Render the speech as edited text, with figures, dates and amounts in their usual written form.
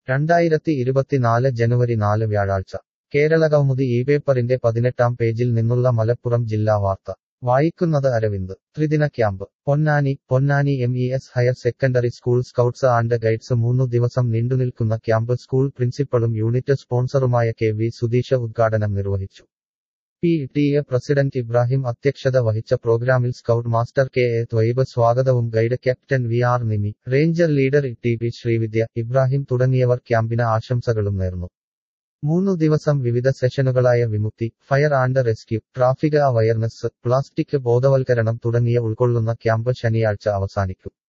2024 ജനുവരി 4 വ്യാഴാഴ്ച കേരളകൗമുദി ഈ പേപ്പറിന്റെ 18-ാം പേജിൽ നിന്നുള്ള മലപ്പുറം ജില്ലാ വാർത്ത വായിക്കുന്നത് അരവിന്ദ് ത്രിദിന camp Ponnani MES higher secondary school scouts and guides 3 ദിവസം നീണ്ടുനിൽക്കുന്ന ക്യാമ്പ് സ്കൂൾ പ്രിൻസിപ്പളും യൂണിറ്റ് സ്പോൺസറുമായ KV സുധീഷ് ഉദ്ഘാടനം നിർവഹിച്ചു. PTA പ്രസിഡന്റ് ഇബ്രാഹിം അധ്യക്ഷത വഹിച്ച പ്രോഗ്രാമിൽ സ്കൗട്ട് മാസ്റ്റർ KA ത്വയ്ബ് സ്വാഗതവും guide captain VR Nimi, ranger leader TP Sreevidya, Ibrahim തുടങ്ങിയവർ ക്യാമ്പിന് ആശംസകളും നേർന്നു. 3 ദിവസം വിവിധ സെഷനുകളായ വിമുക്തി, fire and rescue, traffic awareness, plastic ബോധവൽക്കരണം തുടങ്ങിയ ഉൾക്കൊള്ളുന്ന ക്യാമ്പ് ശനിയാഴ്ച അവസാനിക്കും.